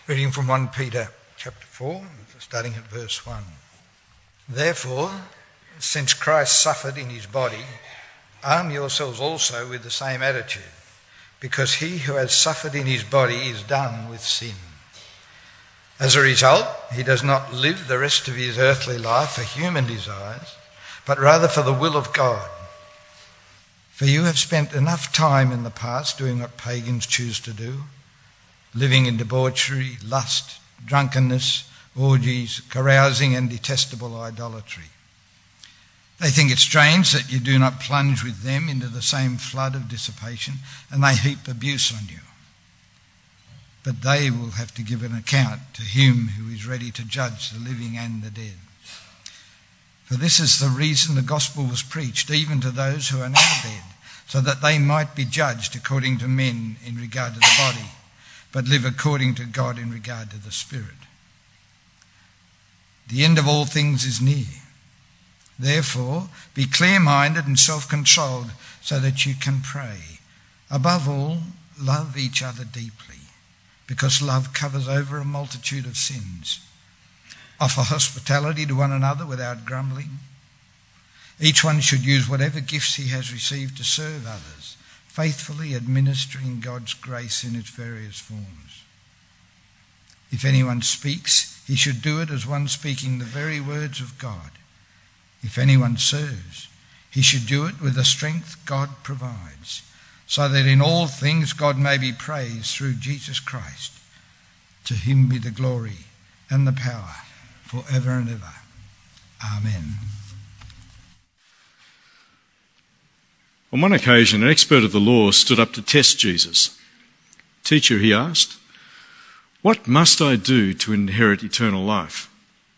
Reading from 1 Peter chapter 4, starting at verse 1. Therefore, since Christ suffered in his body, arm yourselves also with the same attitude, because he who has suffered in his body is done with sin. As a result, he does not live the rest of his earthly life for human desires, but rather for the will of God. For you have spent enough time in the past doing what pagans choose to do, living in debauchery, lust, drunkenness, orgies, carousing and detestable idolatry. They think it strange that you do not plunge with them into the same flood of dissipation, and they heap abuse on you. But they will have to give an account to him who is ready to judge the living and the dead. For this is the reason the gospel was preached, even to those who are now dead, so that they might be judged according to men in regard to the body, but live according to God in regard to the Spirit. The end of all things is near. Therefore, be clear-minded and self-controlled so that you can pray. Above all, love each other deeply, because love covers over a multitude of sins. Offer hospitality to one another without grumbling. Each one should use whatever gifts he has received to serve others, faithfully administering God's grace in its various forms. If anyone speaks, he should do it as one speaking the very words of God. If anyone serves, he should do it with the strength God provides, so that in all things God may be praised through Jesus Christ. To him be the glory and the power forever and ever. Amen. On one occasion, an expert of the law stood up to test Jesus. "Teacher," he asked, "what must I do to inherit eternal life?"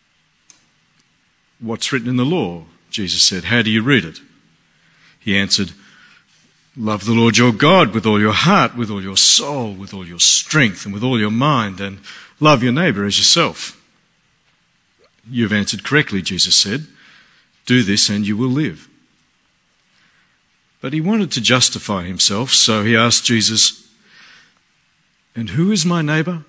"What's written in the law?" Jesus said. "How do you read it?" He answered, "Love the Lord your God with all your heart, with all your soul, with all your strength, and with all your mind, and love your neighbour as yourself." "You've answered correctly," Jesus said. "Do this and you will live." But he wanted to justify himself, so he asked Jesus, "And who is my neighbour?"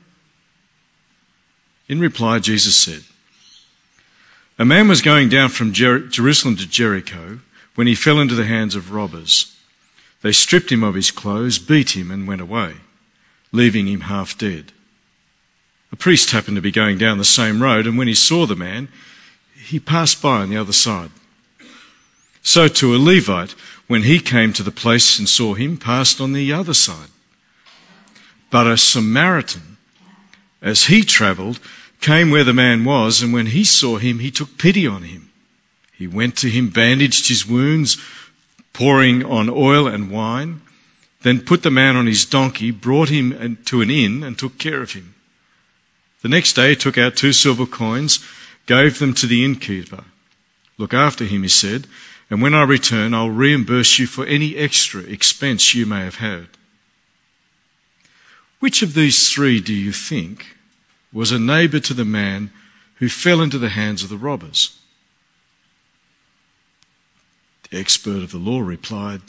In reply, Jesus said, "A man was going down from Jerusalem to Jericho when he fell into the hands of robbers. They stripped him of his clothes, beat him, and went away, leaving him half dead. A priest happened to be going down the same road, and when he saw the man, he passed by on the other side. So too a Levite, when he came to the place and saw him, passed on the other side. But a Samaritan, as he travelled, came where the man was, and when he saw him, he took pity on him. He went to him, bandaged his wounds, pouring on oil and wine, then put the man on his donkey, brought him to an inn, and took care of him. The next day he took out 2 silver coins, gave them to the innkeeper. 'Look after him,' he said, 'and when I return, I'll reimburse you for any extra expense you may have had.' Which of these 3 do you think was a neighbour to the man who fell into the hands of the robbers?" The expert of the law replied,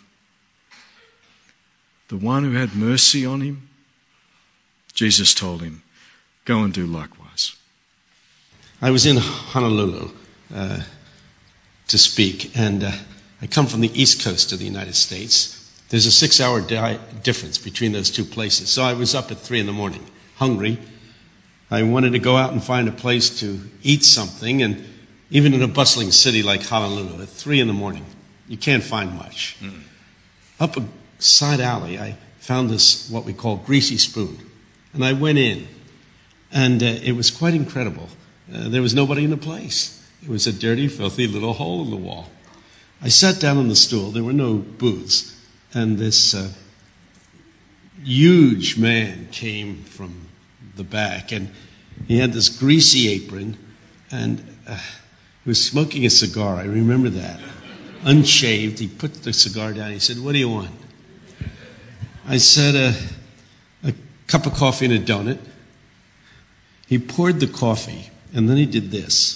"The one who had mercy on him." Jesus told him, "Go and do likewise." I was in Honolulu to speak, and I come from the east coast of the United States. There's a 6-hour difference between those two places. So I was up at 3 a.m, hungry. I wanted to go out and find a place to eat something, and even in a bustling city like Honolulu, at 3 a.m, you can't find much. Up a side alley, I found this, what we call Greasy Spoon, and I went in, and it was quite incredible. There was nobody in the place. It was a dirty, filthy little hole in the wall. I sat down on the stool. There were no booths, and this huge man came from the back, and he had this greasy apron, and he was smoking a cigar. I remember that. Unshaved. He put the cigar down. He said, "What do you want?" I said, a cup of coffee and a donut. He poured the coffee, and then he did this.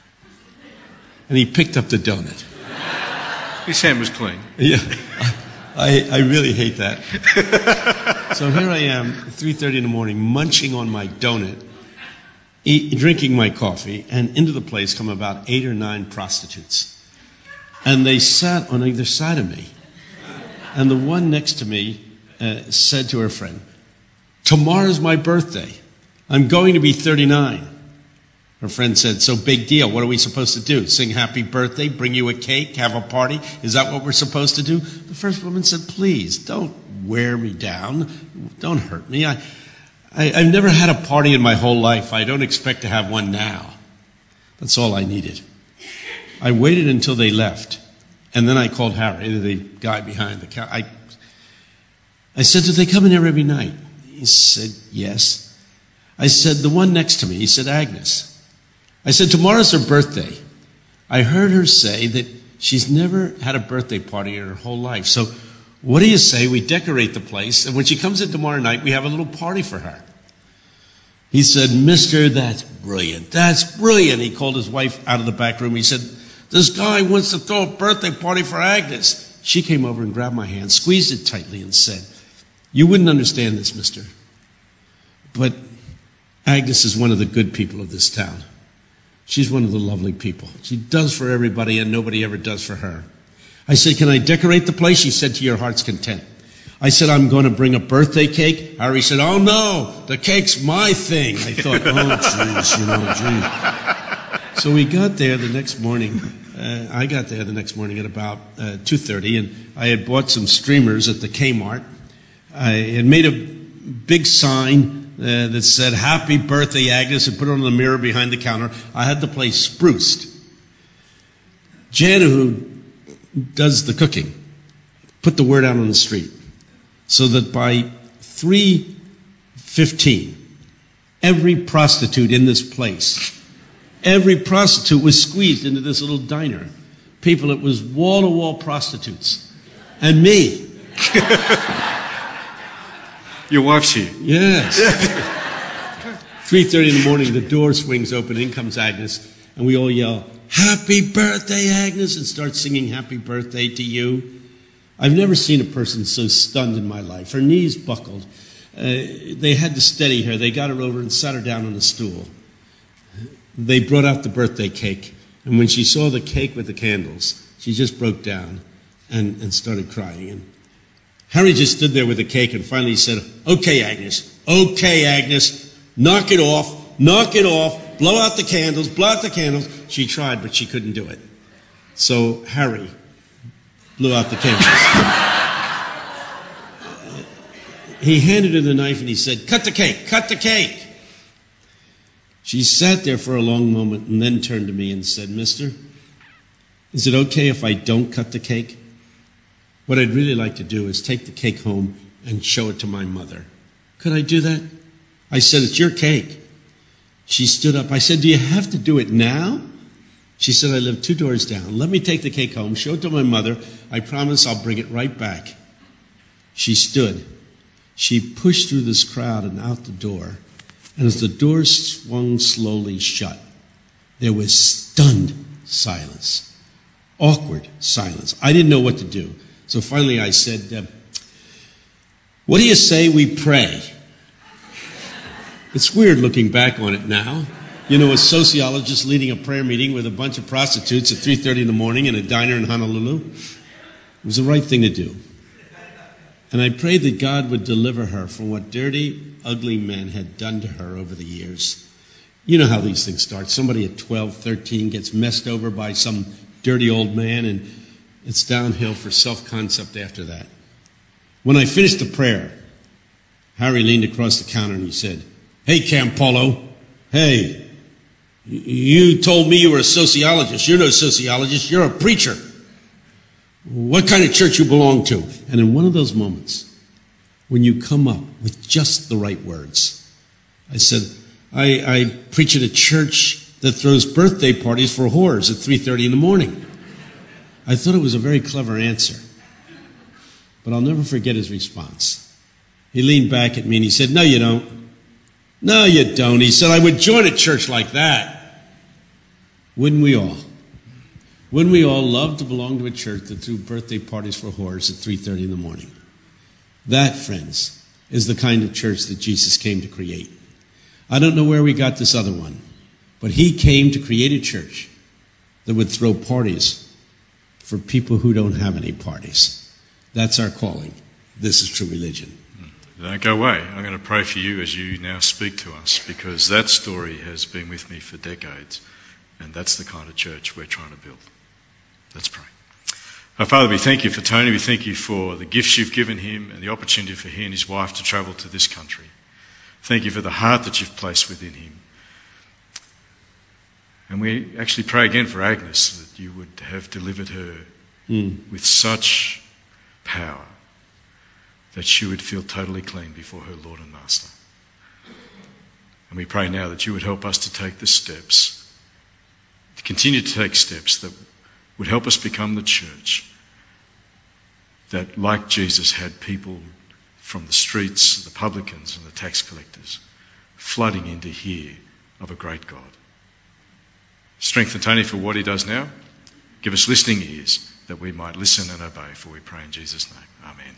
And he picked up the donut. His hand was clean. Yeah. I really hate that. So here I am, 3:30 in the morning, munching on my donut, drinking my coffee, and into the place come about 8 or 9 prostitutes. And they sat on either side of me. And the one next to me said to her friend, "Tomorrow's my birthday. I'm going to be 39. Her friend said, "So big deal. What are we supposed to do? Sing happy birthday, bring you a cake, have a party? Is that what we're supposed to do?" The first woman said, "Please, don't wear me down. Don't hurt me. I've never had a party in my whole life. I don't expect to have one now." That's all I needed. I waited until they left, and then I called Harry, the guy behind the counter. I said, "Do they come in here every night?" He said, "Yes." I said, "The one next to me." He said, "Agnes." I said, "Tomorrow's her birthday. I heard her say that she's never had a birthday party in her whole life. So what do you say we decorate the place, and when she comes in tomorrow night, we have a little party for her?" He said, "Mister, that's brilliant. That's brilliant." He called his wife out of the back room. He said, "This guy wants to throw a birthday party for Agnes." She came over and grabbed my hand, squeezed it tightly, and said, "You wouldn't understand this, mister, but Agnes is one of the good people of this town. She's one of the lovely people. She does for everybody, and nobody ever does for her." I said, "Can I decorate the place?" She said, "To your heart's content." I said, "I'm going to bring a birthday cake." Harry said, "Oh, no, the cake's my thing." I thought, oh, geez. So we got there the next morning. I got there the next morning at about 2:30, and I had bought some streamers at the Kmart. I had made a big sign that said, "Happy birthday, Agnes," and put it on the mirror behind the counter. I had the place spruced. Jan, who does the cooking, put the word out on the street so that by 3:15, every prostitute in this place, every prostitute was squeezed into this little diner. People, it was wall-to-wall prostitutes. And me. Your wife's here. Yes. 3:30 in the morning, the door swings open, in comes Agnes, and we all yell, "Happy birthday, Agnes," and start singing "Happy Birthday to You." I've never seen a person so stunned in my life. Her knees buckled. They had to steady her. They got her over and sat her down on a stool. They brought out the birthday cake, and when she saw the cake with the candles, she just broke down and started crying. And Harry just stood there with the cake and finally said, okay, Agnes, knock it off, blow out the candles. She tried, but she couldn't do it. So Harry blew out the candles. He handed her the knife and he said, cut the cake. She sat there for a long moment and then turned to me and said, "Mister, is it okay if I don't cut the cake? What I'd really like to do is take the cake home and show it to my mother. Could I do that?" I said, "It's your cake." She stood up. I said, "Do you have to do it now?" She said, "I live 2 doors down. Let me take the cake home, show it to my mother. I promise I'll bring it right back." She stood. She pushed through this crowd and out the door. And as the door swung slowly shut, there was stunned silence, awkward silence. I didn't know what to do. So finally I said, "What do you say we pray?" It's weird looking back on it now. You know, a sociologist leading a prayer meeting with a bunch of prostitutes at 3:30 in the morning in a diner in Honolulu. It was the right thing to do. And I prayed that God would deliver her from what dirty, ugly men had done to her over the years. You know how these things start. Somebody at 12, 13 gets messed over by some dirty old man, and it's downhill for self-concept after that. When I finished the prayer, Harry leaned across the counter and he said, "Hey, Campolo, hey, you told me you were a sociologist. You're no sociologist. You're a preacher. What kind of church you belong to?" And in one of those moments, when you come up with just the right words, I said, I preach at a church that throws birthday parties for whores at 3:30 in the morning. I thought it was a very clever answer, but I'll never forget his response. He leaned back at me and he said, "No, you don't. No, you don't." He said, "I would join a church like that. Wouldn't we all?" when we all loved to belong to a church that threw birthday parties for whores at 3:30 in the morning. That, friends, is the kind of church that Jesus came to create. I don't know where we got this other one, but he came to create a church that would throw parties for people who don't have any parties. That's our calling. This is true religion. Don't go away. I'm going to pray for you as you now speak to us, because that story has been with me for decades, and that's the kind of church we're trying to build. Let's pray. Our Father, we thank you for Tony. We thank you for the gifts you've given him and the opportunity for he and his wife to travel to this country. Thank you for the heart that you've placed within him. And we actually pray again for Agnes, that you would have delivered her with such power that she would feel totally clean before her Lord and Master. And we pray now that you would help us to take the steps, to continue to take steps that would help us become the church that, like Jesus, had people from the streets, the publicans and the tax collectors flooding in to hear of a great God. Strengthen Tony for what he does now. Give us listening ears that we might listen and obey, for we pray in Jesus' name. Amen.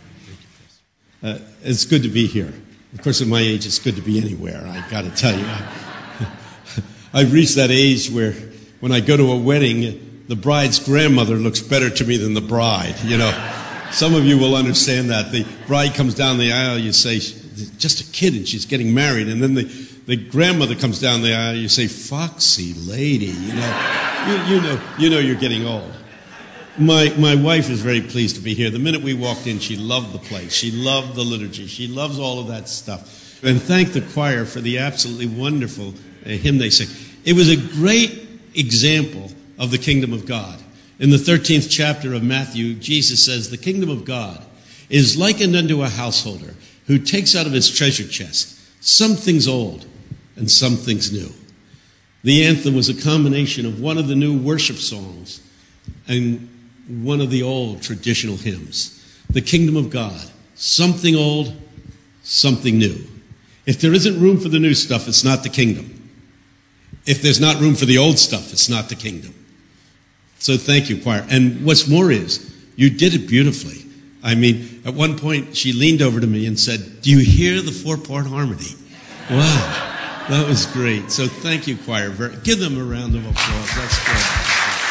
It's good to be here. Of course, at my age, it's good to be anywhere, I got to tell you. I've reached that age where when I go to a wedding, the bride's grandmother looks better to me than the bride. You know, some of you will understand that. The bride comes down the aisle, you say, just a kid and she's getting married. And then the grandmother comes down the aisle, you say, foxy lady. You know you're getting old. My wife is very pleased to be here. The minute we walked in, she loved the place. She loved the liturgy. She loves all of that stuff. And thank the choir for the absolutely wonderful hymn they sang. It was a great example of the kingdom of God. In the 13th chapter of Matthew, Jesus says, the kingdom of God is likened unto a householder who takes out of his treasure chest some things old and some things new. The anthem was a combination of one of the new worship songs and one of the old traditional hymns. The kingdom of God, something old, something new. If there isn't room for the new stuff, it's not the kingdom. If there's not room for the old stuff, it's not the kingdom. So thank you, choir. And what's more is, you did it beautifully. I mean, at one point, she leaned over to me and said, do you hear the 4-part harmony? Wow, that was great. So thank you, choir. Give them a round of applause. That's good.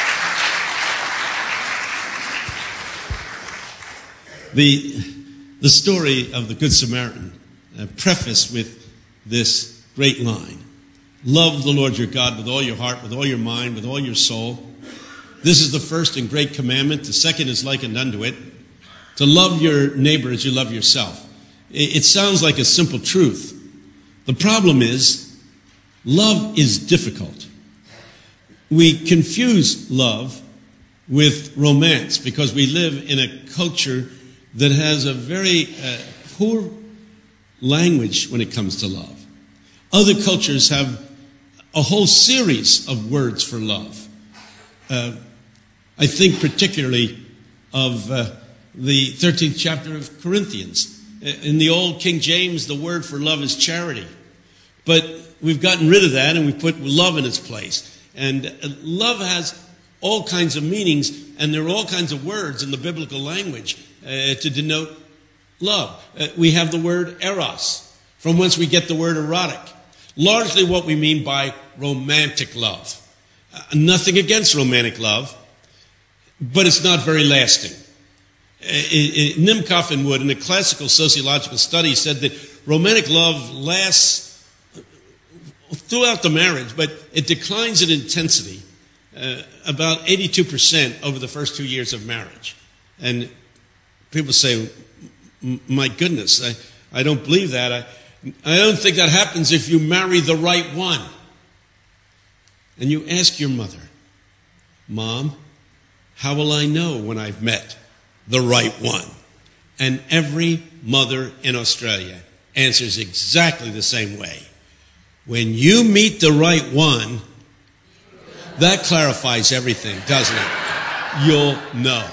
The story of the Good Samaritan, prefaced with this great line: love the Lord your God with all your heart, with all your mind, with all your soul. This is the first and great commandment. The second is likened unto it, to love your neighbor as you love yourself. It sounds like a simple truth. The problem is, love is difficult. We confuse love with romance because we live in a culture that has a very poor language when it comes to love. Other cultures have a whole series of words for love. I think particularly of the 13th chapter of Corinthians. In the old King James, the word for love is charity. But we've gotten rid of that and we put love in its place. And love has all kinds of meanings, and there are all kinds of words in the biblical language to denote love. We have the word eros, from whence we get the word erotic. Largely what we mean by romantic love. Nothing against romantic love, but it's not very lasting. Nimcoff and Wood, in a classical sociological study, said that romantic love lasts throughout the marriage, but it declines in intensity about 82% over the first 2 years of marriage. And people say, my goodness, I don't believe that. I don't think that happens if you marry the right one. And you ask your mother, Mom, how will I know when I've met the right one? And every mother in Australia answers exactly the same way. When you meet the right one, that clarifies everything, doesn't it? You'll know.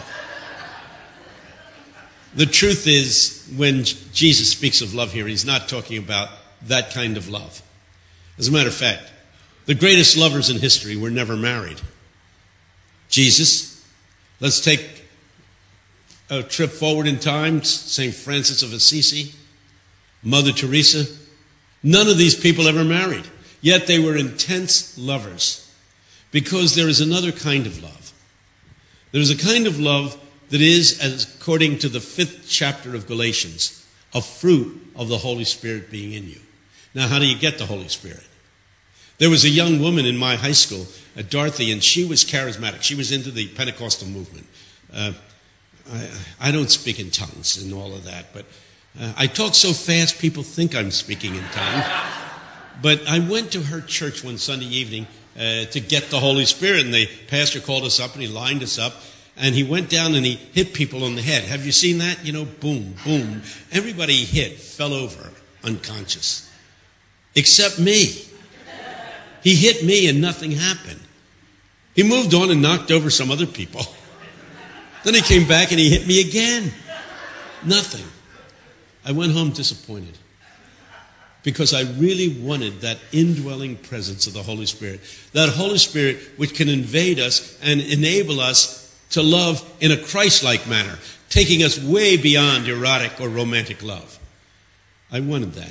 The truth is, when Jesus speaks of love here, he's not talking about that kind of love. As a matter of fact, the greatest lovers in history were never married. Jesus. Let's take a trip forward in time. St. Francis of Assisi, Mother Teresa. None of these people ever married, yet they were intense lovers, because there is another kind of love. There is a kind of love that is, as according to the 5th chapter of Galatians, a fruit of the Holy Spirit being in you. Now, how do you get the Holy Spirit? There was a young woman in my high school, Dorothy, and she was charismatic. She was into the Pentecostal movement. I don't speak in tongues and all of that, but I talk so fast people think I'm speaking in tongues. But I went to her church one Sunday evening to get the Holy Spirit, and the pastor called us up and he lined us up, and he went down and he hit people on the head. Have you seen that? You know, boom, boom. Everybody he hit fell over unconscious, except me. He hit me and nothing happened. He moved on and knocked over some other people. Then he came back and he hit me again. Nothing. I went home disappointed, because I really wanted that indwelling presence of the Holy Spirit. That Holy Spirit which can invade us and enable us to love in a Christ-like manner, taking us way beyond erotic or romantic love. I wanted that.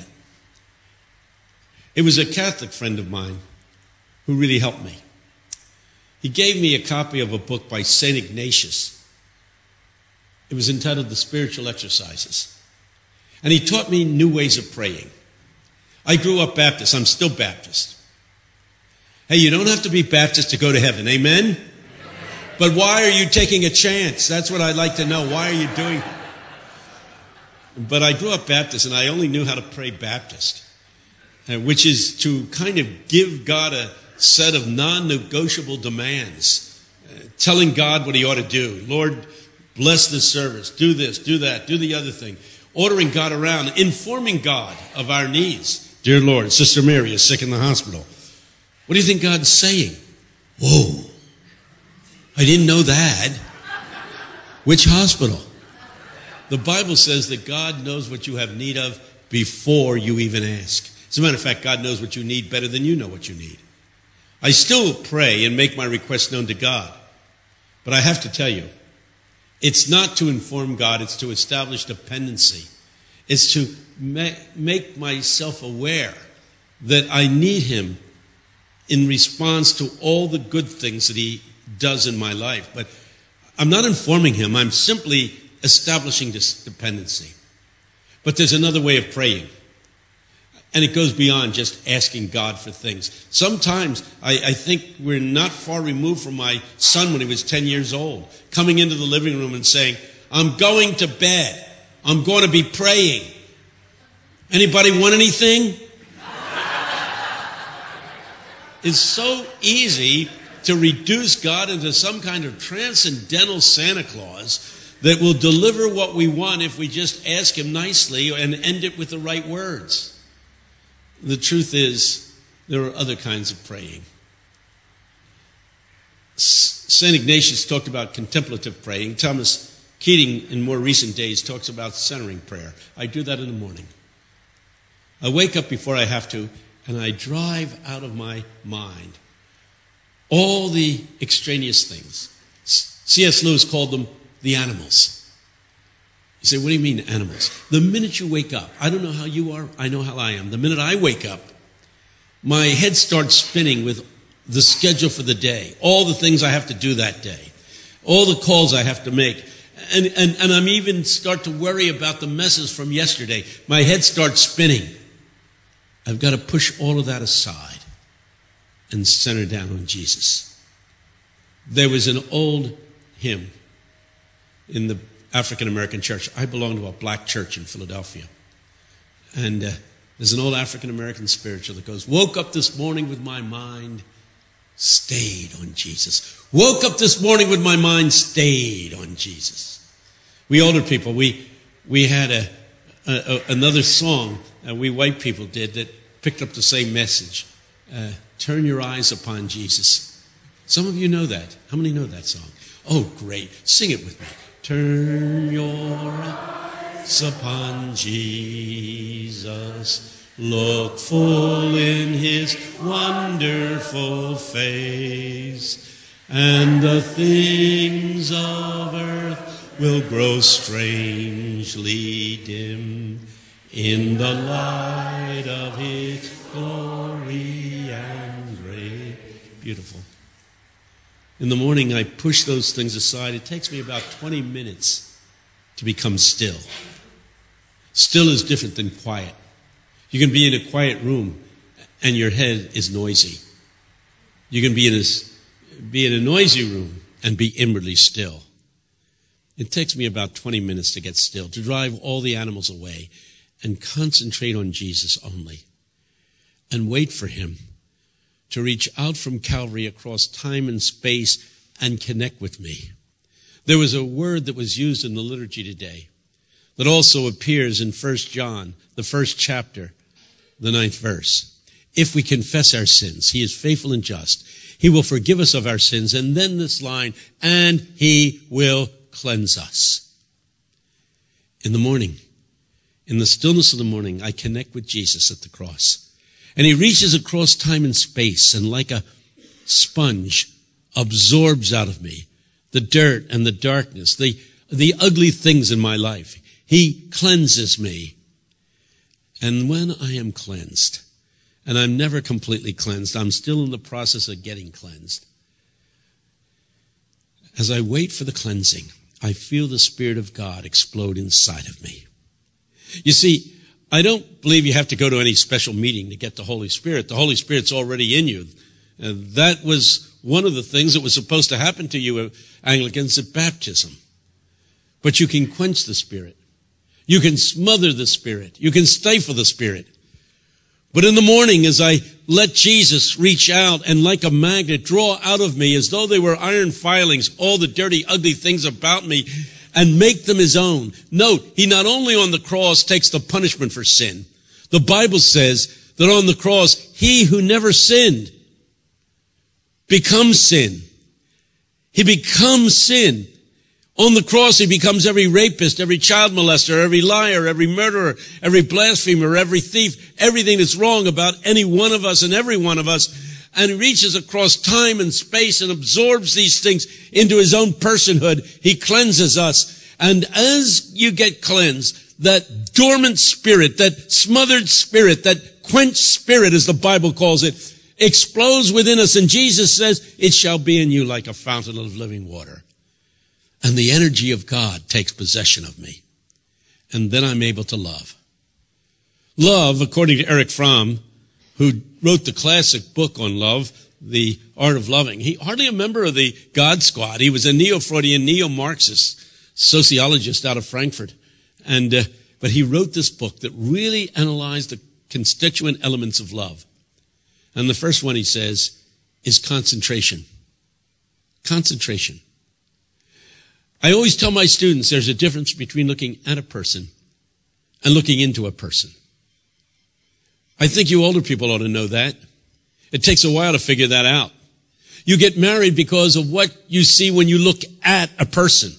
It was a Catholic friend of mine who really helped me. He gave me a copy of a book by St. Ignatius. It was entitled The Spiritual Exercises. And he taught me new ways of praying. I grew up Baptist. I'm still Baptist. Hey, you don't have to be Baptist to go to heaven. Amen? But why are you taking a chance? That's what I'd like to know. Why are you doing? But I grew up Baptist, and I only knew how to pray Baptist, which is to kind of give God a set of non-negotiable demands, telling God what he ought to do. Lord, bless this service. Do this, do that, do the other thing. Ordering God around, informing God of our needs. Dear Lord, Sister Mary is sick in the hospital. What do you think God's saying? Whoa, I didn't know that. Which hospital? The Bible says that God knows what you have need of before you even ask. As a matter of fact, God knows what you need better than you know what you need. I still pray and make my requests known to God. But I have to tell you, it's not to inform God, it's to establish dependency. It's to make myself aware that I need him in response to all the good things that he does in my life. But I'm not informing him, I'm simply establishing this dependency. But there's another way of praying. And it goes beyond just asking God for things. Sometimes I think we're not far removed from my son when he was 10 years old, coming into the living room and saying, I'm going to bed. I'm going to be praying. Anybody want anything? It's so easy to reduce God into some kind of transcendental Santa Claus that will deliver what we want if we just ask him nicely and end it with the right words. The truth is, there are other kinds of praying. St. Ignatius talked about contemplative praying. Thomas Keating, in more recent days, talks about centering prayer. I do that in the morning. I wake up before I have to, and I drive out of my mind all the extraneous things. C.S. Lewis called them the animals. You say, what do you mean animals? The minute you wake up, I don't know how you are, I know how I am. The minute I wake up, my head starts spinning with the schedule for the day, all the things I have to do that day, all the calls I have to make. And I'm even start to worry about the messes from yesterday. My head starts spinning. I've got to push all of that aside and center down on Jesus. There was an old hymn in the African American church. I belong to a black church in Philadelphia. And there's an old African American spiritual that goes, woke up this morning with my mind stayed on Jesus. Woke up this morning with my mind stayed on Jesus. We older people, we had another song we white people did that picked up the same message. Turn your eyes upon Jesus. Some of you know that. How many know that song? Oh, great. Sing it with me. Turn your eyes upon Jesus. Look full in his wonderful face. and the things of earth will grow strangely dim in the light of His glory and grace. Beautiful. In the morning, I push those things aside. It takes me about 20 minutes to become still. Still is different than quiet. You can be in a quiet room and your head is noisy. You can be in a noisy room and be inwardly still. It takes me about 20 minutes to get still, to drive all the animals away and concentrate on Jesus only and wait for Him to reach out from Calvary across time and space and connect with me. There was a word that was used in the liturgy today that also appears in 1 John, the first chapter, the 9th verse. If we confess our sins, He is faithful and just. He will forgive us of our sins. And then this line, and He will cleanse us. In the morning, in the stillness of the morning, I connect with Jesus at the cross. And He reaches across time and space and like a sponge absorbs out of me the dirt and the darkness, the ugly things in my life. He cleanses me. And when I am cleansed, and I'm never completely cleansed, I'm still in the process of getting cleansed. As I wait for the cleansing, I feel the Spirit of God explode inside of me. You see, I don't believe you have to go to any special meeting to get the Holy Spirit. The Holy Spirit's already in you. That was one of the things that was supposed to happen to you, Anglicans, at baptism. But you can quench the Spirit. You can smother the Spirit. You can stifle the Spirit. But in the morning, as I let Jesus reach out and like a magnet draw out of me as though they were iron filings, all the dirty, ugly things about me, and make them His own. Note, He not only on the cross takes the punishment for sin. The Bible says that on the cross, He who never sinned becomes sin. He becomes sin. On the cross, He becomes every rapist, every child molester, every liar, every murderer, every blasphemer, every thief, everything that's wrong about any one of us and every one of us. And He reaches across time and space and absorbs these things into His own personhood. He cleanses us. And as you get cleansed, that dormant spirit, that smothered spirit, that quenched spirit, as the Bible calls it, explodes within us. And Jesus says, it shall be in you like a fountain of living water. And the energy of God takes possession of me. And then I'm able to love. Love, according to Erich Fromm, who wrote the classic book on love, The Art of Loving. He hardly a member of the God Squad. He was a neo-Freudian, neo-Marxist sociologist out of Frankfurt. But he wrote this book that really analyzed the constituent elements of love. And the first one, he says, is concentration. Concentration. I always tell my students there's a difference between looking at a person and looking into a person. I think you older people ought to know that. It takes a while to figure that out. You get married because of what you see when you look at a person.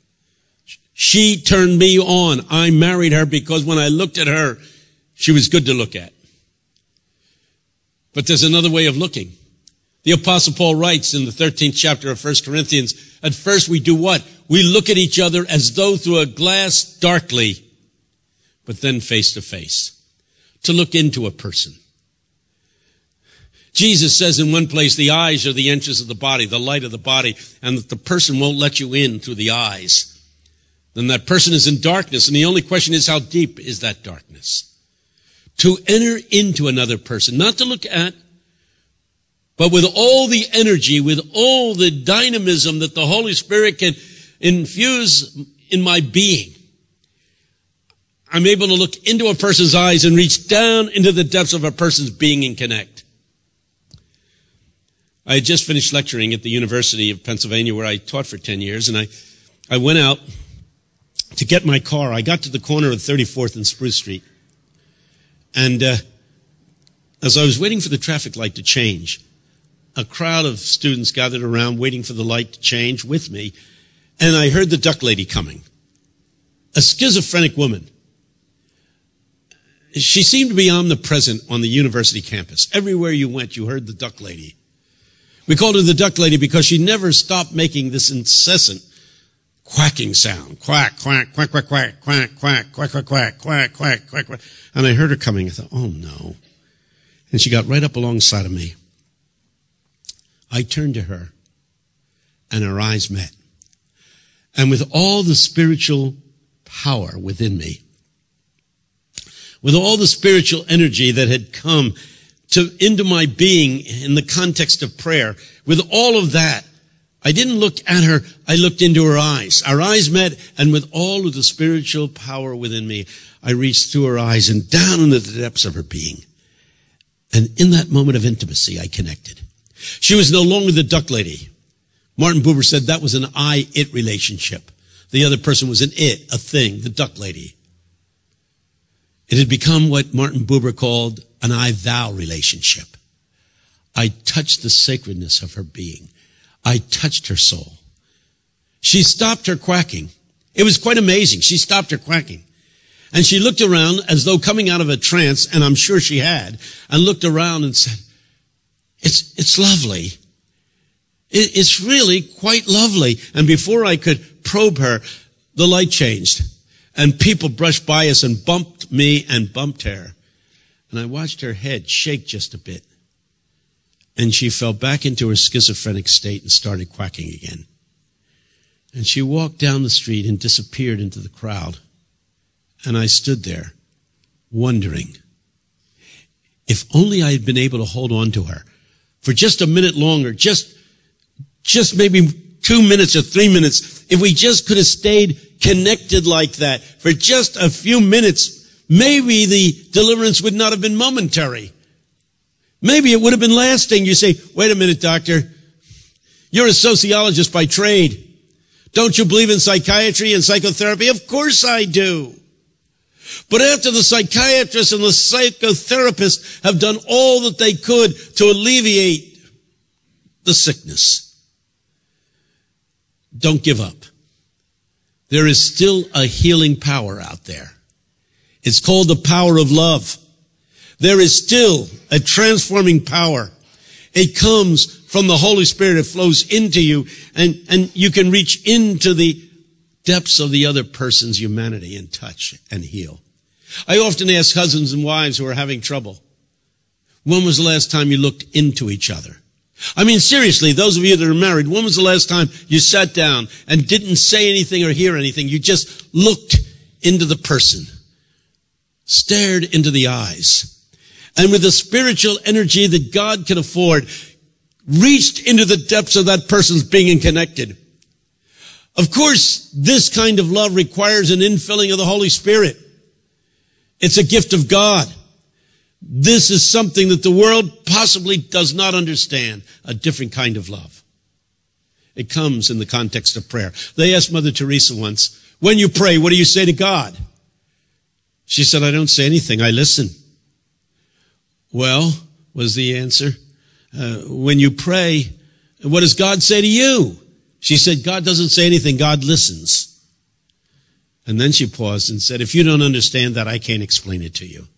She turned me on. I married her because when I looked at her, she was good to look at. But there's another way of looking. The Apostle Paul writes in the 13th chapter of 1 Corinthians, at first we do what? We look at each other as though through a glass darkly, but then face to face. To look into a person. Jesus says in one place, the eyes are the entrance of the body, the light of the body, and that the person won't let you in through the eyes. Then that person is in darkness, and the only question is, how deep is that darkness? To enter into another person, not to look at, but with all the energy, with all the dynamism that the Holy Spirit can infuse in my being. I'm able to look into a person's eyes and reach down into the depths of a person's being and connect. I had just finished lecturing at the University of Pennsylvania where I taught for 10 years, and I went out to get my car. I got to the corner of 34th and Spruce Street. And as I was waiting for the traffic light to change, a crowd of students gathered around waiting for the light to change with me, and I heard the duck lady coming. A schizophrenic woman. She seemed to be omnipresent on the university campus. Everywhere you went, you heard the duck lady. We called her the duck lady because she never stopped making this incessant quacking sound. Quack, quack, quack, quack, quack, quack, quack, quack, quack, quack, quack, quack, quack, quack. And I heard her coming. I thought, oh no. And she got right up alongside of me. I turned to her, and our eyes met. And with all the spiritual power within me, with all the spiritual energy that had come into my being in the context of prayer, with all of that, I didn't look at her, I looked into her eyes. Our eyes met, and with all of the spiritual power within me, I reached through her eyes and down into the depths of her being. And in that moment of intimacy, I connected. She was no longer the duck lady. Martin Buber said that was an I-it relationship. The other person was an it, a thing, the duck lady. It had become what Martin Buber called an I-thou relationship. I touched the sacredness of her being. I touched her soul. She stopped her quacking. It was quite amazing. She stopped her quacking. And she looked around as though coming out of a trance, and I'm sure she had, and looked around and said, it's lovely. It's really quite lovely. And before I could probe her, the light changed. And people brushed by us and bumped me and bumped her. And I watched her head shake just a bit. And she fell back into her schizophrenic state and started quacking again. And she walked down the street and disappeared into the crowd. And I stood there, wondering, if only I had been able to hold on to her for just a minute longer, just maybe 2 minutes or 3 minutes, if we just could have stayed connected like that for just a few minutes, maybe the deliverance would not have been momentary. Maybe it would have been lasting. You say, wait a minute, doctor. You're a sociologist by trade. Don't you believe in psychiatry and psychotherapy? Of course I do. But after the psychiatrists and the psychotherapists have done all that they could to alleviate the sickness, don't give up. There is still a healing power out there. It's called the power of love. There is still a transforming power. It comes from the Holy Spirit. It flows into you, and you can reach into the depths of the other person's humanity and touch and heal. I often ask husbands and wives who are having trouble, when was the last time you looked into each other? I mean, seriously, those of you that are married, when was the last time you sat down and didn't say anything or hear anything? You just looked into the person, stared into the eyes, and with the spiritual energy that God can afford, reached into the depths of that person's being and connected. Of course, this kind of love requires an infilling of the Holy Spirit. It's a gift of God. This is something that the world possibly does not understand, a different kind of love. It comes in the context of prayer. They asked Mother Teresa once, when you pray, what do you say to God? She said, I don't say anything, I listen. Well, was the answer, when you pray, what does God say to you? She said, God doesn't say anything, God listens. And then she paused and said, if you don't understand that, I can't explain it to you.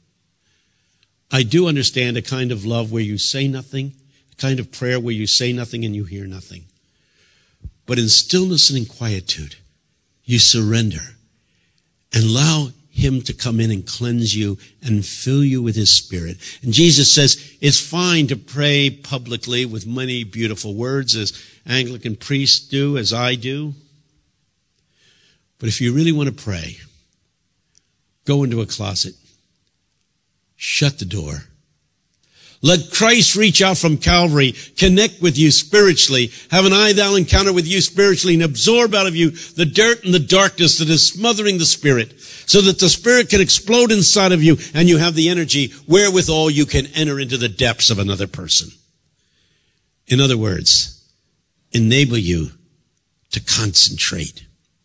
I do understand a kind of love where you say nothing, a kind of prayer where you say nothing and you hear nothing. But in stillness and in quietude, you surrender and allow Him to come in and cleanse you and fill you with His Spirit. And Jesus says it's fine to pray publicly with many beautiful words, as Anglican priests do, as I do. But if you really want to pray, go into a closet, shut the door. Let Christ reach out from Calvary, connect with you spiritually, have an I-thou encounter with you spiritually, and absorb out of you the dirt and the darkness that is smothering the Spirit, so that the Spirit can explode inside of you and you have the energy wherewithal you can enter into the depths of another person. In other words, enable you to concentrate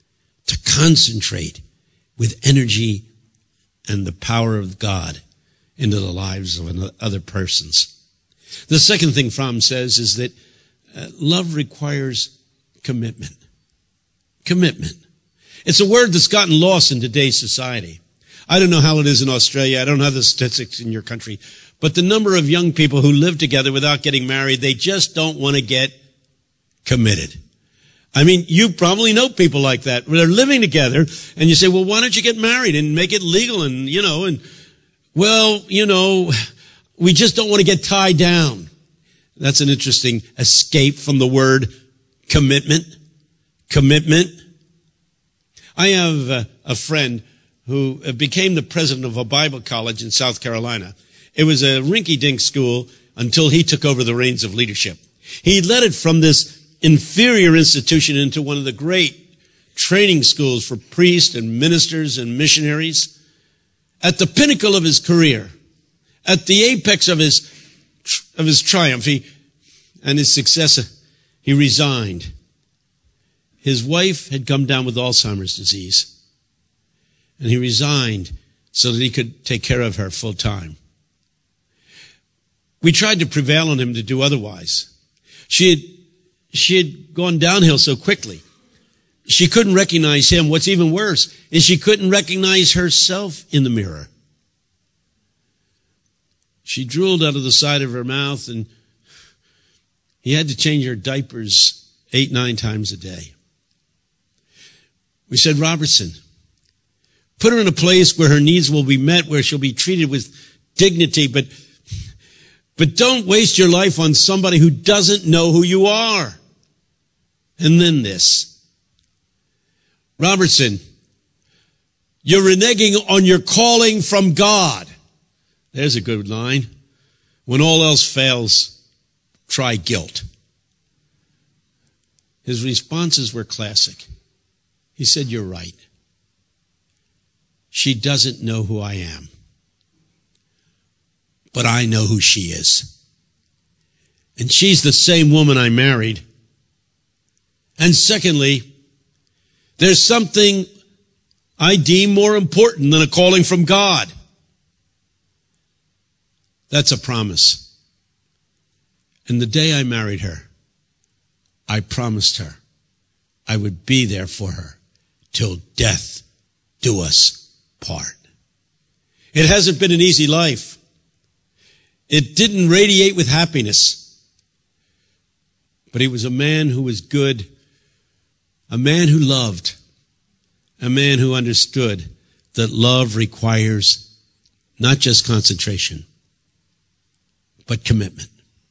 with energy and the power of God into the lives of other persons. The second thing Fromm says is that love requires commitment. Commitment. It's a word that's gotten lost in today's society. I don't know how it is in Australia. I don't know the statistics in your country. But the number of young people who live together without getting married, they just don't want to get committed. I mean, you probably know people like that. They're living together, and you say, well, why don't you get married and make it legal? And, we just don't want to get tied down. That's an interesting escape from the word commitment. Commitment. I have a friend who became the president of a Bible college in South Carolina. It was a rinky-dink school until he took over the reins of leadership. He led it from this inferior institution into one of the great training schools for priests and ministers and missionaries. At the pinnacle of his career, at the apex of his triumph and his success, he resigned. His wife had come down with Alzheimer's disease, and he resigned so that he could take care of her full time. We tried to prevail on him to do otherwise. She had gone downhill so quickly. She couldn't recognize him. What's even worse is she couldn't recognize herself in the mirror. She drooled out of the side of her mouth, and he had to change her diapers 8-9 times a day. We said, Robertson, put her in a place where her needs will be met, where she'll be treated with dignity, but don't waste your life on somebody who doesn't know who you are. And then this. Robertson, you're reneging on your calling from God. There's a good line. When all else fails, try guilt. His responses were classic. He said, you're right. She doesn't know who I am. But I know who she is. And she's the same woman I married. And secondly, there's something I deem more important than a calling from God. That's a promise. And the day I married her, I promised her I would be there for her till death do us part. It hasn't been an easy life. It didn't radiate with happiness. But he was a man who was good, a man who loved, a man who understood that love requires not just concentration, but commitment.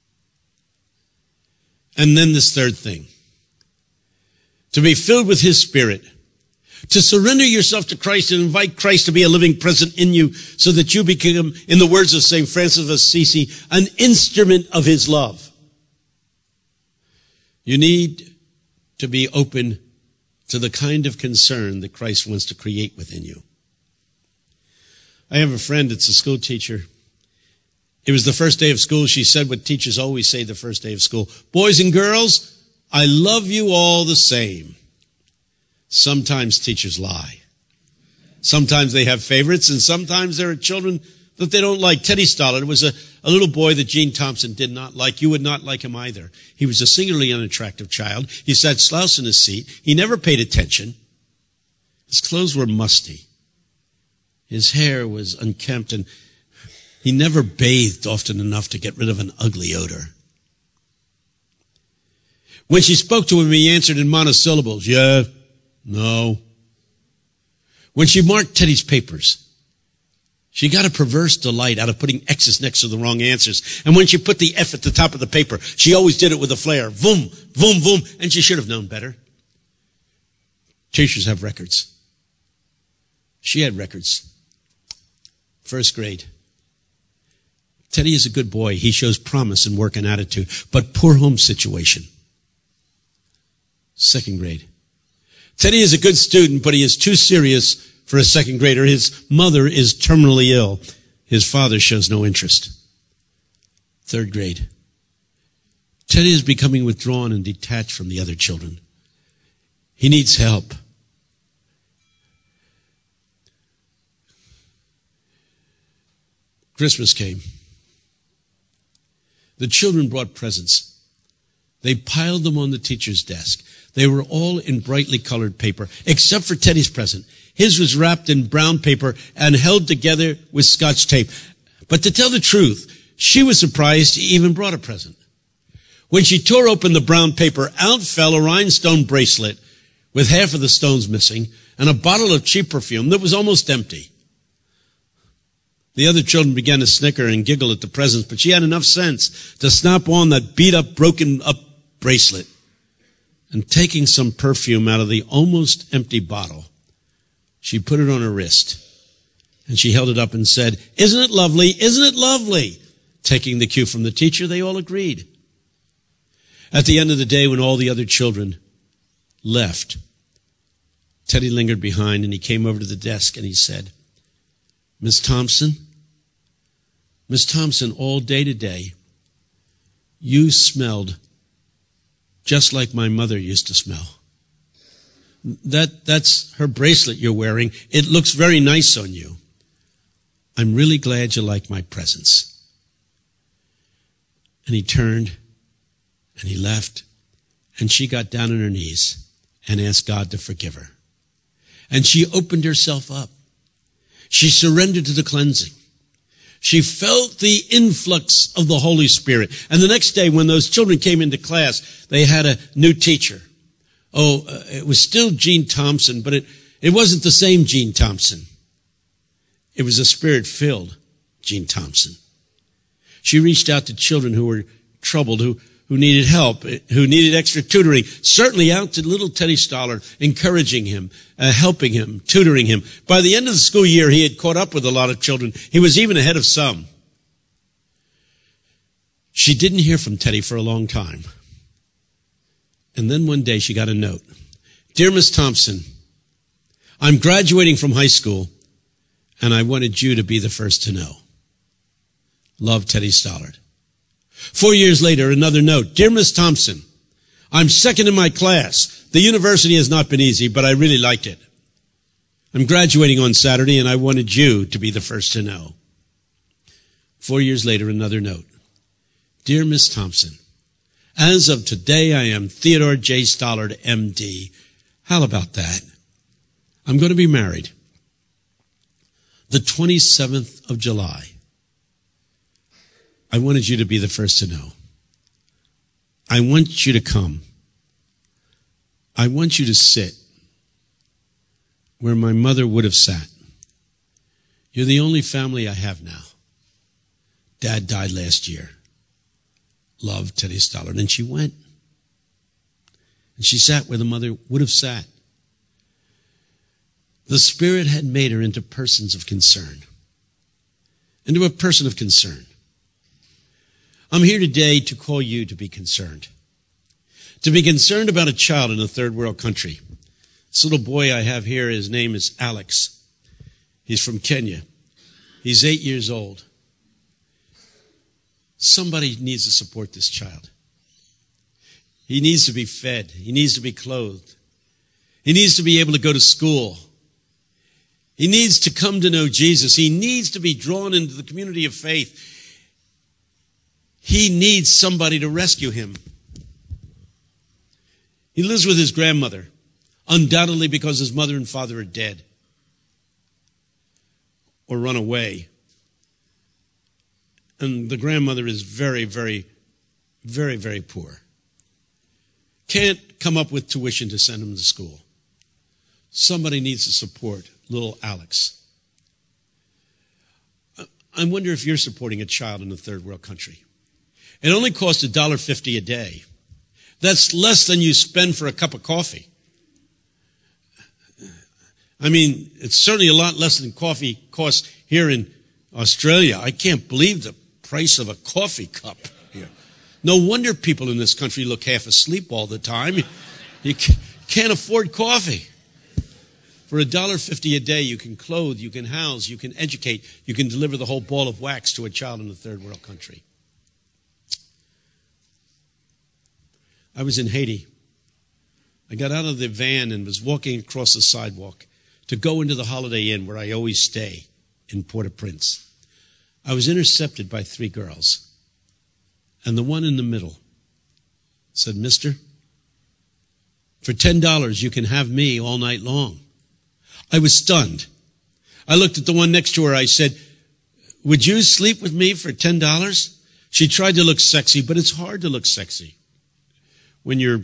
And then this third thing, to be filled with his Spirit, to surrender yourself to Christ and invite Christ to be a living presence in you so that you become, in the words of St. Francis of Assisi, an instrument of his love. You need to be open to the kind of concern that Christ wants to create within you. I have a friend that's a school teacher. It was the first day of school. She said what teachers always say the first day of school. Boys and girls, I love you all the same. Sometimes teachers lie. Sometimes they have favorites, and sometimes there are children that they don't like. Teddy Stollard was a little boy that Gene Thompson did not like. You would not like him either. He was a singularly unattractive child. He sat slouched in his seat. He never paid attention. His clothes were musty. His hair was unkempt, and he never bathed often enough to get rid of an ugly odor. When she spoke to him, he answered in monosyllables, yeah, no. When she marked Teddy's papers, she got a perverse delight out of putting X's next to the wrong answers. And when she put the F at the top of the paper, she always did it with a flair. Vroom, vroom, vroom. And she should have known better. Teachers have records. She had records. First grade. Teddy is a good boy. He shows promise in work and attitude, but poor home situation. Second grade. Teddy is a good student, but he is too serious for a second grader. His mother is terminally ill. His father shows no interest. Third grade. Teddy is becoming withdrawn and detached from the other children. He needs help. Christmas came. The children brought presents. They piled them on the teacher's desk. They were all in brightly colored paper, except for Teddy's present. His was wrapped in brown paper and held together with Scotch tape. But to tell the truth, She was surprised he even brought a present. When she tore open the brown paper, out fell a rhinestone bracelet with half of the stones missing and a bottle of cheap perfume that was almost empty. The other children began to snicker and giggle at the presents, but she had enough sense to snap on that beat-up, broken-up bracelet. And taking some perfume out of the almost empty bottle, she put it on her wrist. And she held it up and said, "Isn't it lovely? Isn't it lovely?" Taking the cue from the teacher, they all agreed. At the end of the day, when all the other children left, Teddy lingered behind and he came over to the desk and he said, Miss Thompson, all day today, you smelled just like my mother used to smell. That's her bracelet you're wearing. It looks very nice on you. I'm really glad you like my presents." And he turned and he left, and she got down on her knees and asked God to forgive her. And she opened herself up. She surrendered to the cleansing. She felt the influx of the Holy Spirit. And the next day when those children came into class, they had a new teacher. It was still Jean Thompson, but it wasn't the same Jean Thompson. It was a Spirit-filled Jean Thompson. She reached out to children who were troubled, who needed help, who needed extra tutoring, certainly out to little Teddy Stollard, encouraging him, helping him, tutoring him. By the end of the school year, he had caught up with a lot of children. He was even ahead of some. She didn't hear from Teddy for a long time. And then one day she got a note. "Dear Miss Thompson, I'm graduating from high school, and I wanted you to be the first to know. Love, Teddy Stollard." 4 years later, another note. "Dear Miss Thompson, I'm second in my class. The university has not been easy, but I really liked it. I'm graduating on Saturday, and I wanted you to be the first to know." 4 years later, another note. "Dear Miss Thompson, as of today, I am Theodore J. Stollard, M.D. How about that? I'm going to be married. The 27th of July. I wanted you to be the first to know. I want you to come. I want you to sit where my mother would have sat. You're the only family I have now. Dad died last year. Love, Teddy Stollard." And she went. And she sat where the mother would have sat. The Spirit had made her into persons of concern. Into a person of concern. I'm here today to call you to be concerned. To be concerned about a child in a third world country. This little boy I have here, his name is Alex. He's from Kenya. He's 8 years old. Somebody needs to support this child. He needs to be fed. He needs to be clothed. He needs to be able to go to school. He needs to come to know Jesus. He needs to be drawn into the community of faith. He needs somebody to rescue him. He lives with his grandmother, undoubtedly because his mother and father are dead or run away. And the grandmother is very, very, very, very poor. Can't come up with tuition to send him to school. Somebody needs to support little Alex. I wonder if you're supporting a child in a third world country. It only costs $1.50 a day. That's less than you spend for a cup of coffee. I mean, it's certainly a lot less than coffee costs here in Australia. I can't believe the price of a coffee cup here. No wonder people in this country look half asleep all the time. You can't afford coffee. For $1.50 a day, you can clothe, you can house, you can educate, you can deliver the whole ball of wax to a child in a third world country. I was in Haiti. I got out of the van and was walking across the sidewalk to go into the Holiday Inn where I always stay in Port-au-Prince. I was intercepted by 3 girls. And the one in the middle said, "Mister, for $10 you can have me all night long." I was stunned. I looked at the one next to her. I said, would you sleep with me for $10? She tried to look sexy, but it's hard to look sexy when you're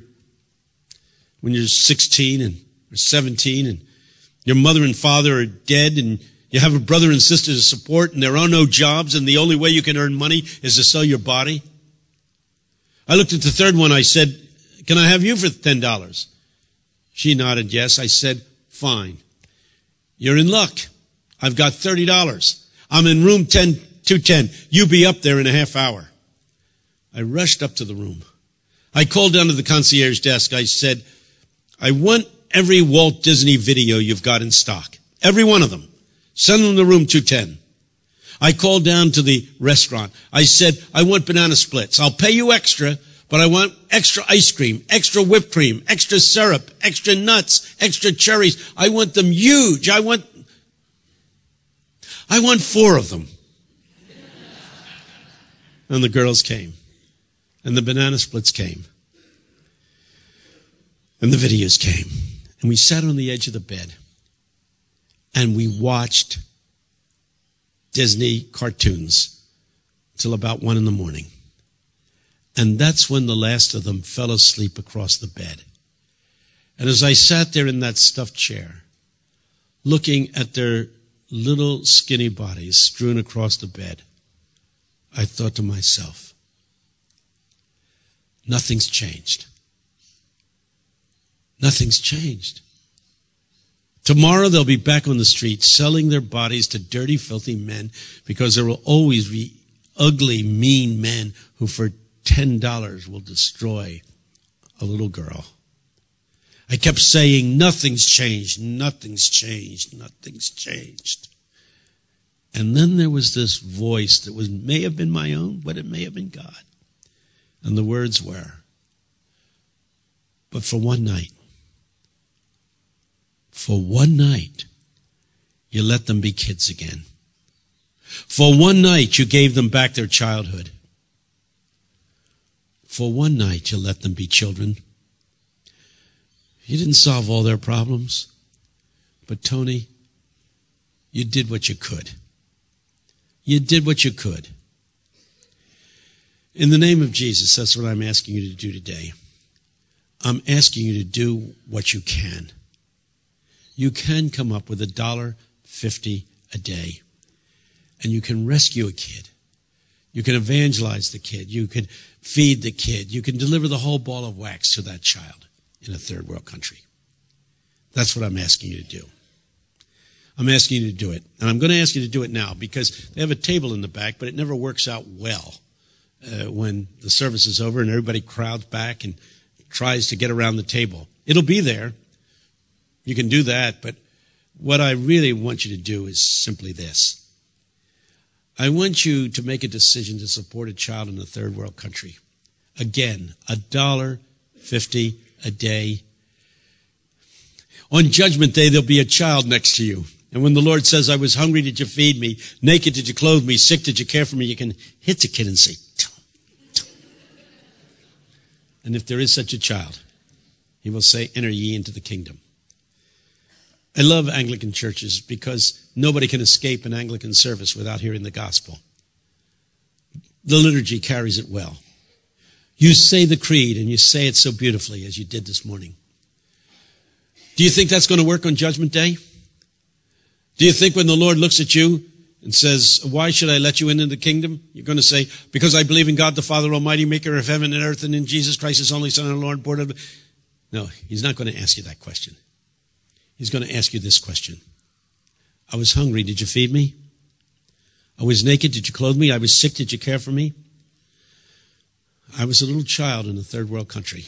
16 and or 17 and your mother and father are dead and you have a brother and sister to support and there are no jobs and the only way you can earn money is to sell your body. I looked at the third one. I said, can I have you for $10? She nodded yes. I said, fine. You're in luck. I've got $30. I'm in room 210. You be up there in a half hour. I rushed up to the room. I called down to the concierge desk. I said, I want every Walt Disney video you've got in stock. Every one of them. Send them to room 210. I called down to the restaurant. I said, I want banana splits. I'll pay you extra, but I want extra ice cream, extra whipped cream, extra syrup, extra nuts, extra cherries. I want them huge. I want 4 of them. And the girls came. And the banana splits came. And the videos came. And we sat on the edge of the bed. And we watched Disney cartoons till about 1 a.m. And that's when the last of them fell asleep across the bed. And as I sat there in that stuffed chair, looking at their little skinny bodies strewn across the bed, I thought to myself, nothing's changed. Nothing's changed. Tomorrow they'll be back on the street selling their bodies to dirty, filthy men because there will always be ugly, mean men who for $10 will destroy a little girl. I kept saying, nothing's changed, nothing's changed, nothing's changed. And then there was this voice that may have been my own, but it may have been God. And the words were, but for one night, you let them be kids again. For one night, you gave them back their childhood. For one night, you let them be children. You didn't solve all their problems. But Tony, you did what you could. You did what you could. In the name of Jesus, that's what I'm asking you to do today. I'm asking you to do what you can. You can come up with $1.50 a day. And you can rescue a kid. You can evangelize the kid. You can feed the kid. You can deliver the whole ball of wax to that child in a third world country. That's what I'm asking you to do. I'm asking you to do it. And I'm going to ask you to do it now because they have a table in the back, but it never works out well when the service is over and everybody crowds back and tries to get around the table. It'll be there. You can do that, but what I really want you to do is simply this. I want you to make a decision to support a child in a third world country. Again, $1.50 a day. On Judgment Day, there'll be a child next to you. And when the Lord says, I was hungry, did you feed me? Naked, did you clothe me? Sick, did you care for me? You can hit the kid and say, and if there is such a child, he will say, enter ye into the kingdom. I love Anglican churches because nobody can escape an Anglican service without hearing the gospel. The liturgy carries it well. You say the creed and you say it so beautifully as you did this morning. Do you think that's going to work on Judgment Day? Do you think when the Lord looks at you and says, why should I let you into the kingdom? You're going to say, because I believe in God the Father Almighty, maker of heaven and earth, and in Jesus Christ, his only Son and Lord, born of... No, he's not going to ask you that question. He's going to ask you this question. I was hungry. Did you feed me? I was naked. Did you clothe me? I was sick. Did you care for me? I was a little child in a third world country.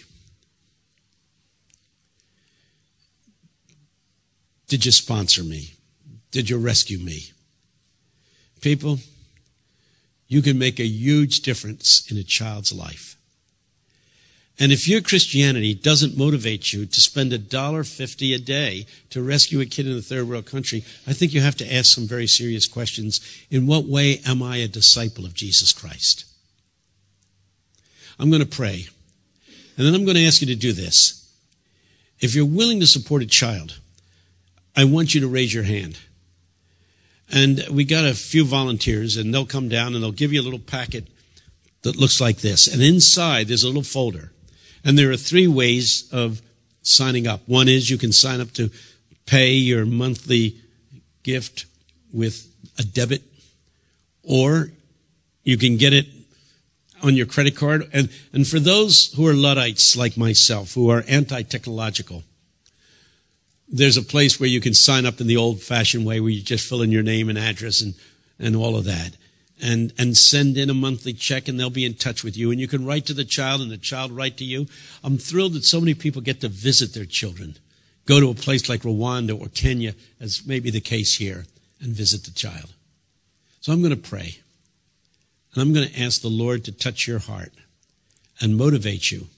Did you sponsor me? Did you rescue me? People, you can make a huge difference in a child's life. And if your Christianity doesn't motivate you to spend $1.50 a day to rescue a kid in a third world country, I think you have to ask some very serious questions. In what way am I a disciple of Jesus Christ? I'm going to pray, and then I'm going to ask you to do this. If you're willing to support a child, I want you to raise your hand. And we got a few volunteers, and they'll come down and they'll give you a little packet that looks like this. And inside there's a little folder. And there are 3 ways of signing up. One is you can sign up to pay your monthly gift with a debit, or you can get it on your credit card. And for those who are Luddites like myself, who are anti-technological, there's a place where you can sign up in the old-fashioned way where you just fill in your name and address and all of that. And send in a monthly check, and they'll be in touch with you. And you can write to the child, and the child write to you. I'm thrilled that so many people get to visit their children, go to a place like Rwanda or Kenya, as may be the case here, and visit the child. So I'm going to pray. And I'm going to ask the Lord to touch your heart and motivate you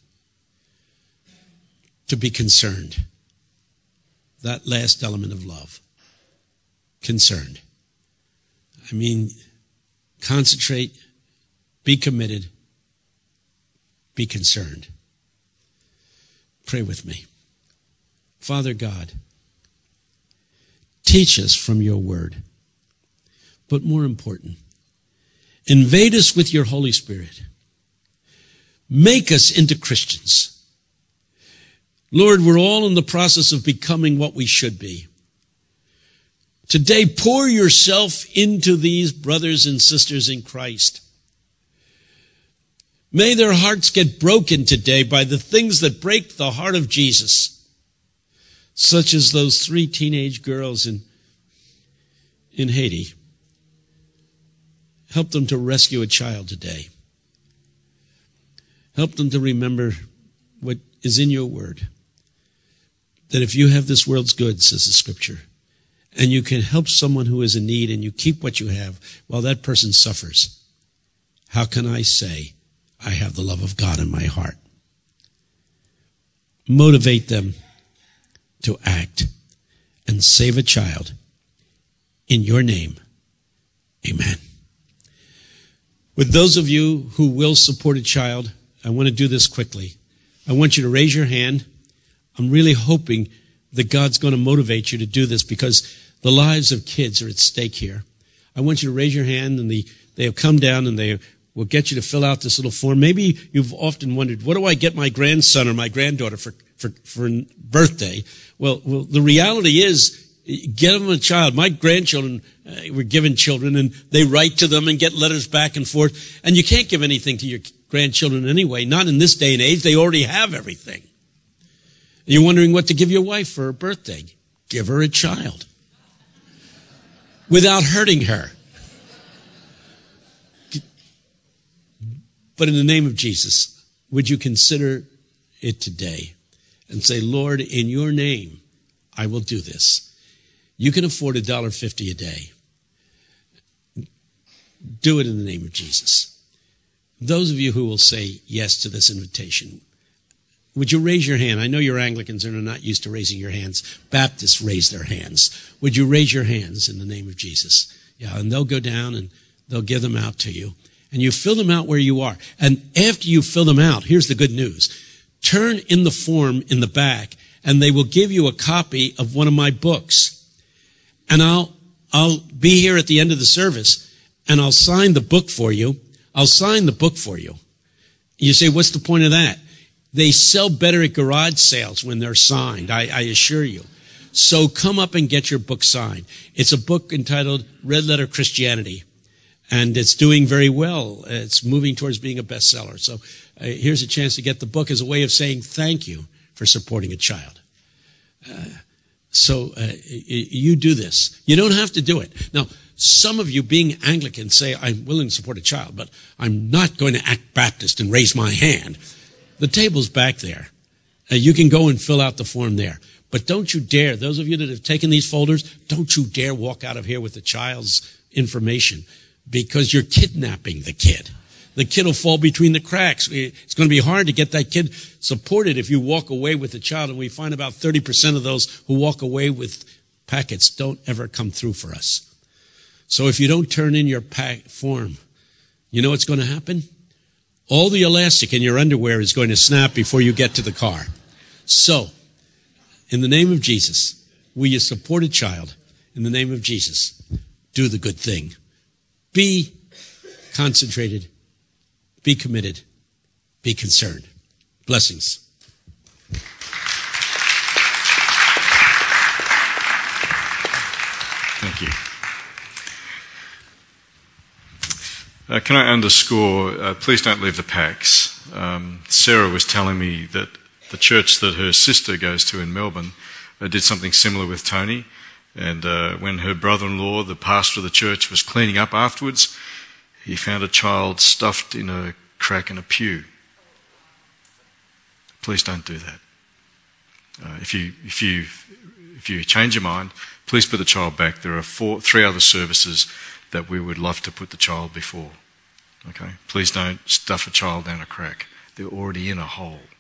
to be concerned. That last element of love. Concerned. I mean, concentrate, be committed, be concerned. Pray with me. Father God, teach us from your word. But more important, invade us with your Holy Spirit. Make us into Christians. Lord, we're all in the process of becoming what we should be. Today, pour yourself into these brothers and sisters in Christ. May their hearts get broken today by the things that break the heart of Jesus, such as those 3 teenage girls in Haiti. Help them to rescue a child today. Help them to remember what is in your word. That if you have this world's goods, says the scripture, and you can help someone who is in need and you keep what you have while that person suffers, how can I say I have the love of God in my heart? Motivate them to act and save a child. In your name, amen. With those of you who will support a child, I want to do this quickly. I want you to raise your hand. I'm really hoping that God's going to motivate you to do this because the lives of kids are at stake here. I want you to raise your hand, and they'll come down and they will get you to fill out this little form. Maybe you've often wondered, what do I get my grandson or my granddaughter for birthday? Well, the reality is, get them a child. My grandchildren were given children, and they write to them and get letters back and forth. And you can't give anything to your grandchildren anyway. Not in this day and age. They already have everything. You're wondering what to give your wife for her birthday. Give her a child. Without hurting her. But in the name of Jesus, would you consider it today and say, Lord, in your name, I will do this. You can afford $1.50 a day. Do it in the name of Jesus. Those of you who will say yes to this invitation, would you raise your hand? I know you're Anglicans and are not used to raising your hands. Baptists raise their hands. Would you raise your hands in the name of Jesus? Yeah, and they'll go down and they'll give them out to you. And you fill them out where you are. And after you fill them out, here's the good news. Turn in the form in the back, and they will give you a copy of one of my books. And I'll be here at the end of the service, and I'll sign the book for you. I'll sign the book for you. You say, what's the point of that? They sell better at garage sales when they're signed, I assure you. So come up and get your book signed. It's a book entitled Red Letter Christianity, and it's doing very well. It's moving towards being a bestseller. So here's a chance to get the book as a way of saying thank you for supporting a child. So you do this. You don't have to do it. Now, some of you being Anglican say, I'm willing to support a child, but I'm not going to act Baptist and raise my hand. The table's back there. You can go and fill out the form there. But don't you dare, those of you that have taken these folders, don't you dare walk out of here with the child's information, because you're kidnapping the kid. The kid will fall between the cracks. It's going to be hard to get that kid supported if you walk away with the child. And we find about 30% of those who walk away with packets don't ever come through for us. So if you don't turn in your form, you know what's going to happen? All the elastic in your underwear is going to snap before you get to the car. So, in the name of Jesus, will you support a child? In the name of Jesus, do the good thing. Be concentrated, be committed, be concerned. Blessings. Thank you. Can I underscore, please don't leave the packs. Sarah was telling me that the church that her sister goes to in Melbourne did something similar with Tony. And when her brother-in-law, the pastor of the church, was cleaning up afterwards, he found a child stuffed in a crack in a pew. Please don't do that. If you change your mind, please put the child back. There are 3 other services that we would love to put the child before. Okay? Please don't stuff a child down a crack. They're already in a hole.